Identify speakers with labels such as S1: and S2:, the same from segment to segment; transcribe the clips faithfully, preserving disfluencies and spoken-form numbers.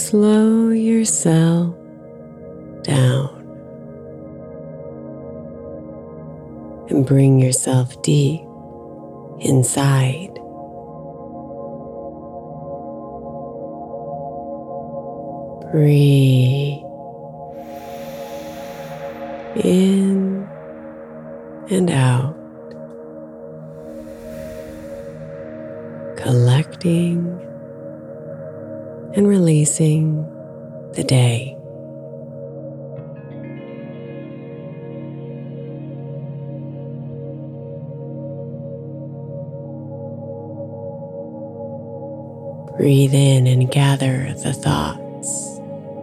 S1: Slow yourself down and bring yourself deep inside. Breathe in and out, collecting and releasing the day. Breathe in and gather the thoughts,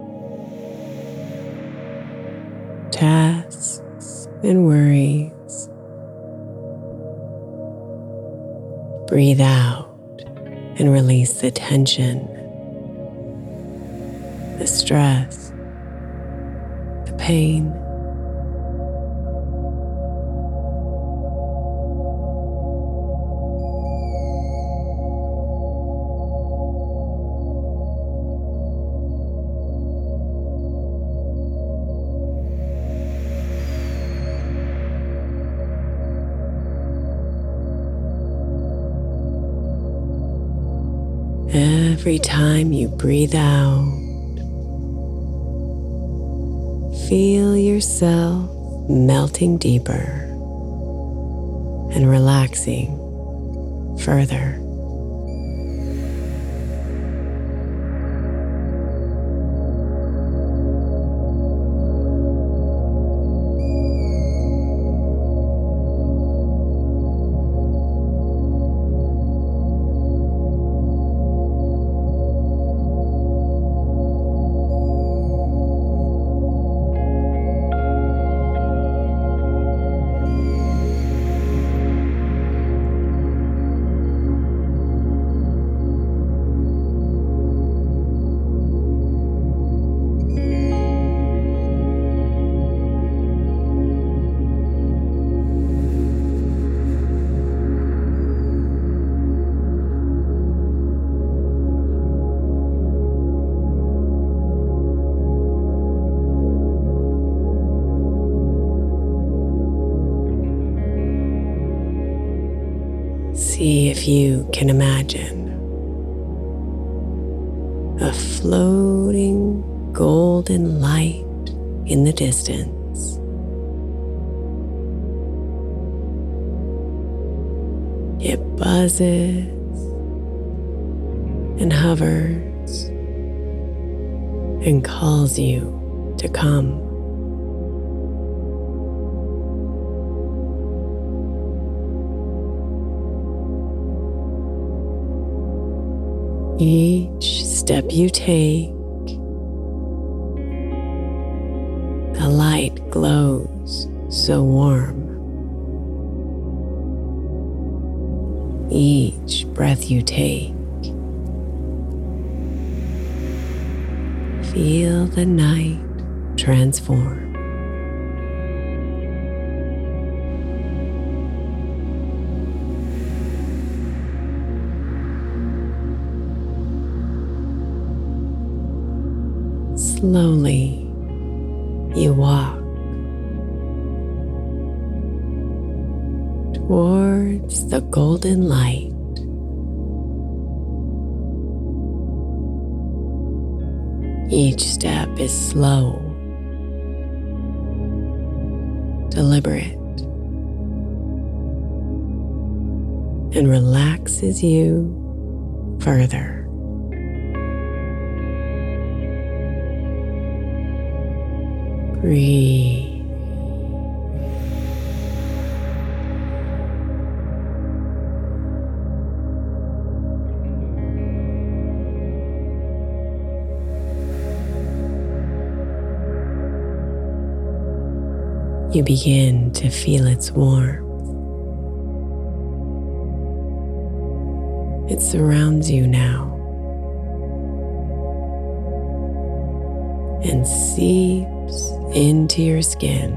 S1: tasks, and worries. Breathe out and release the tension, the stress, the pain. Every time you breathe out, feel yourself melting deeper and relaxing further. See if you can imagine a floating golden light in the distance. It buzzes and hovers and calls you to come. Each step you take, the light glows so warm. Each breath you take, feel the night transform. Slowly, you walk towards the golden light. Each step is slow, deliberate, and relaxes you further. Breathe. You begin to feel its warmth. It surrounds you now and seeps into your skin,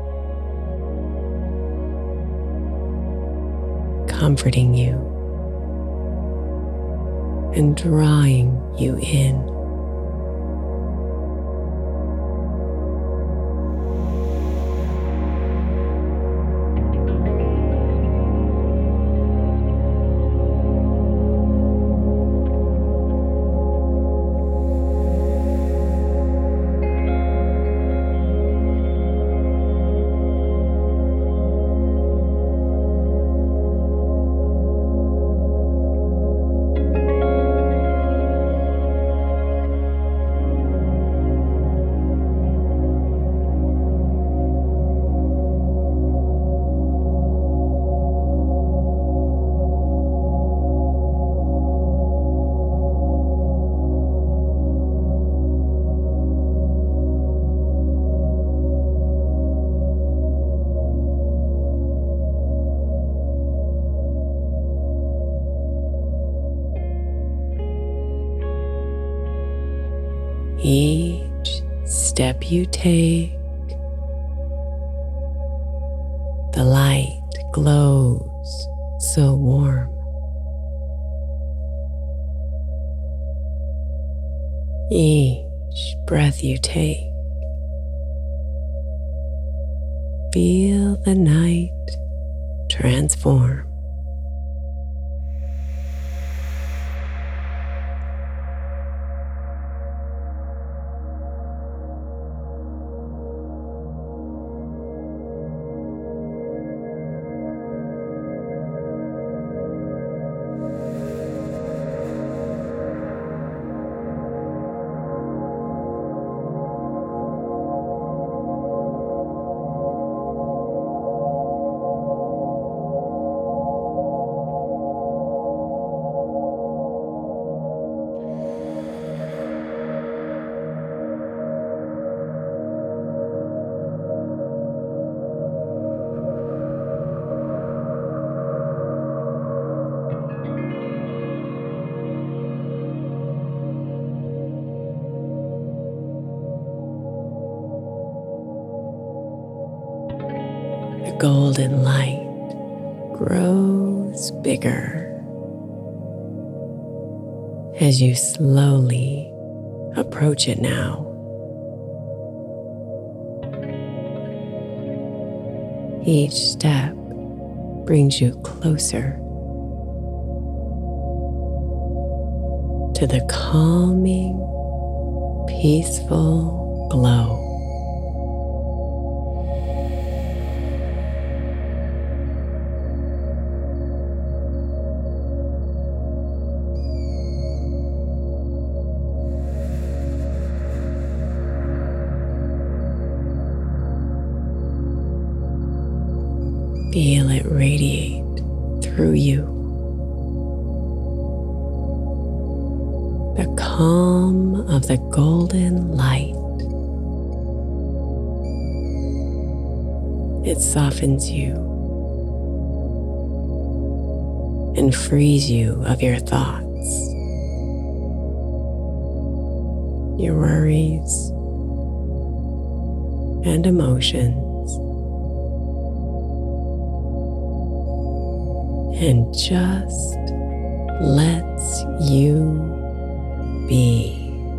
S1: comforting you and drawing you in. step you take, the light glows so warm. Each breath you take, feel the night transform. The golden light grows bigger as you slowly approach it now. Each step brings you closer to the calming, peaceful glow. Feel it radiate through you. The calm of the golden light. It softens you and frees you of your thoughts, your worries, and emotions. And just lets you be.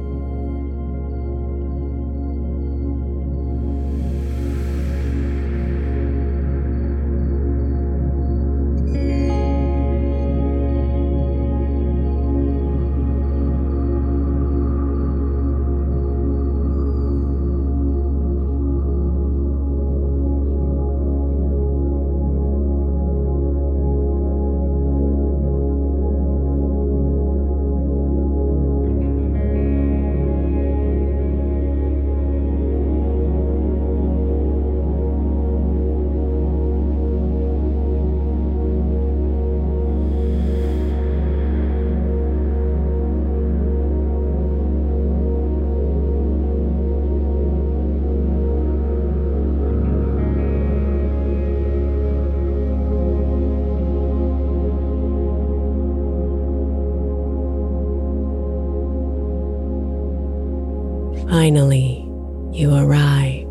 S1: Finally, you arrive,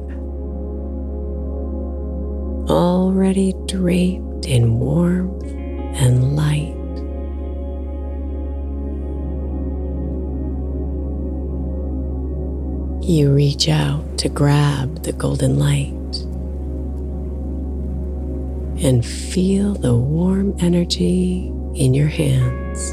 S1: already draped in warmth and light. You reach out to grab the golden light and feel the warm energy in your hands.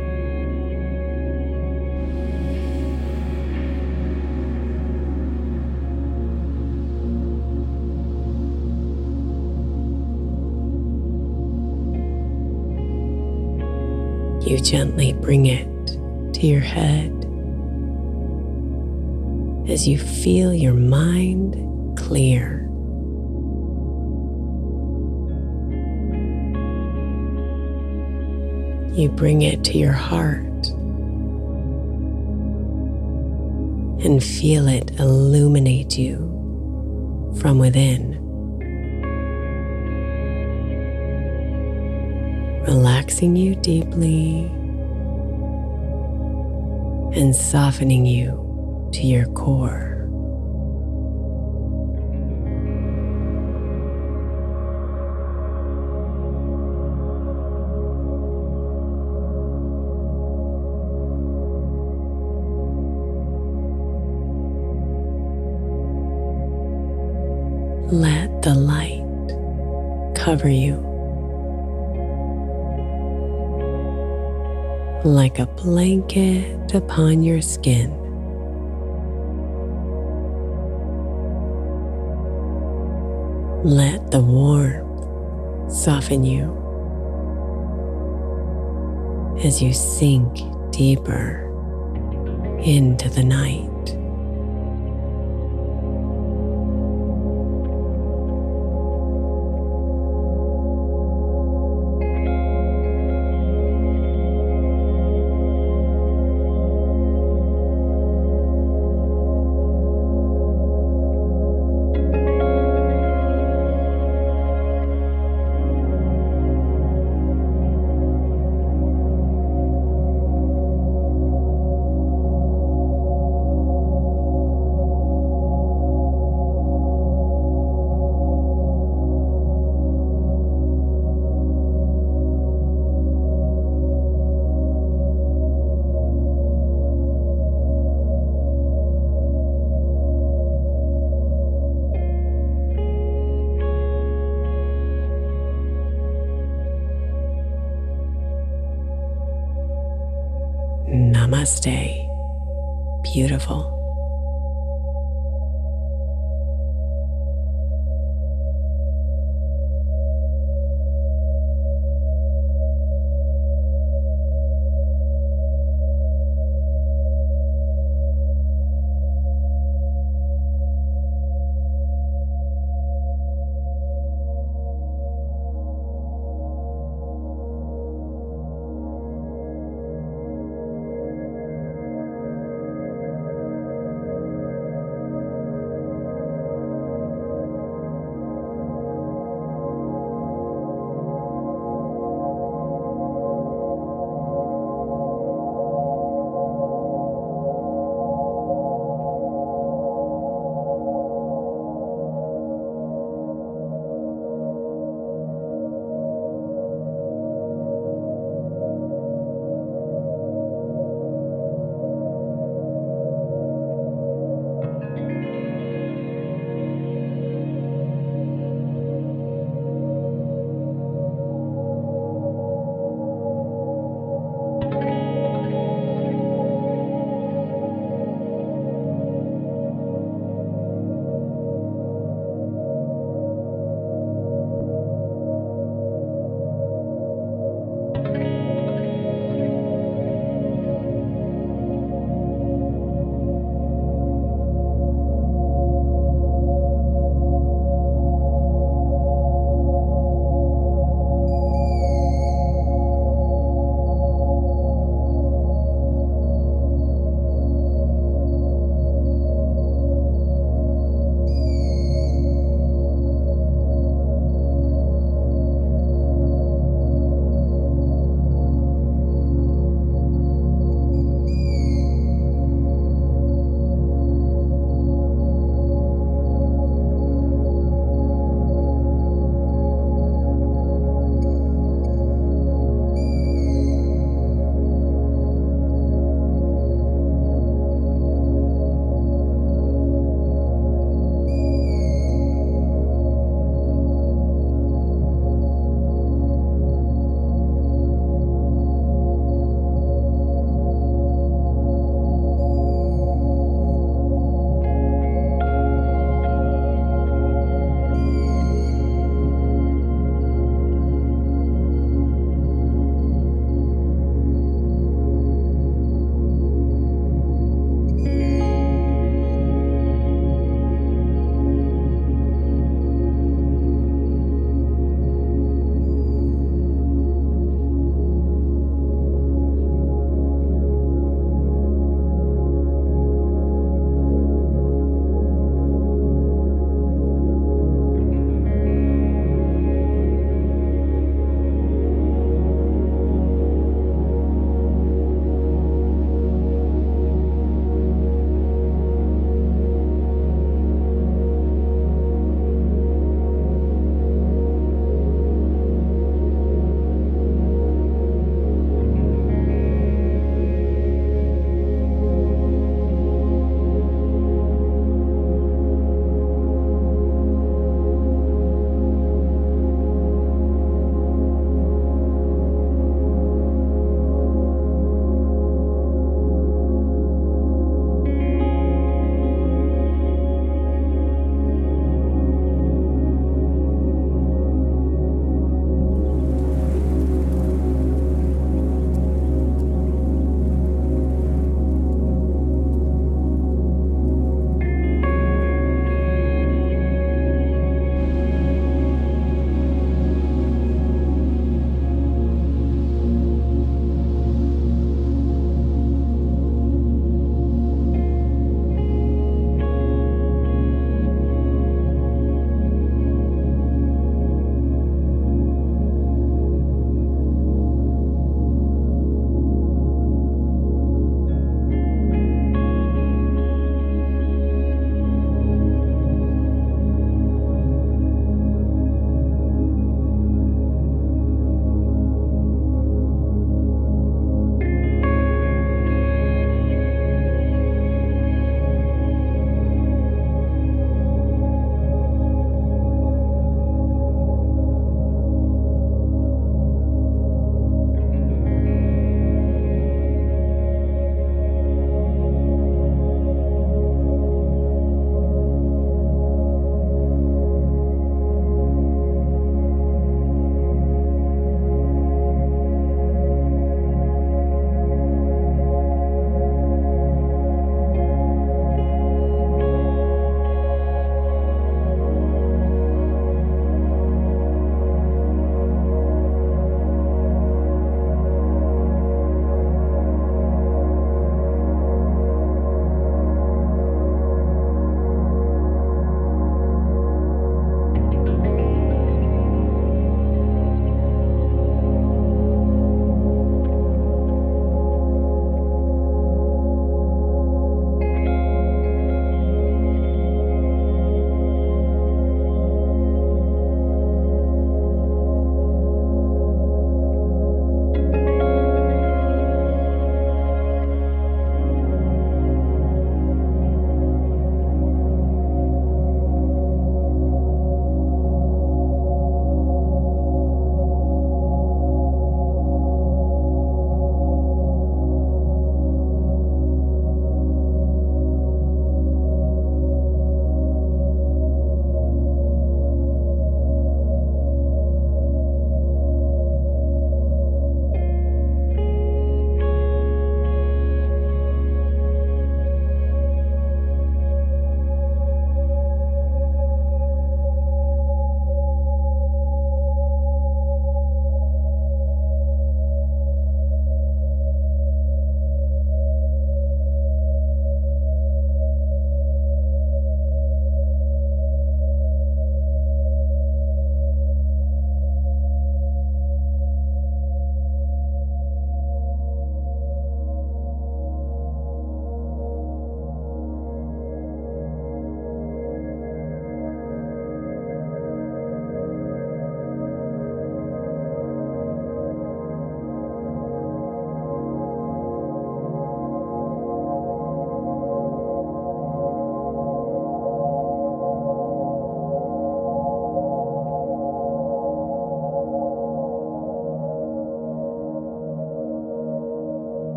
S1: You gently bring it to your head as you feel your mind clear. You bring it to your heart and feel it illuminate you from within. Relaxing you deeply and softening you to your core. Let the light cover you like a blanket upon your skin. Let the warmth soften you as you sink deeper into the night. Namaste, beautiful.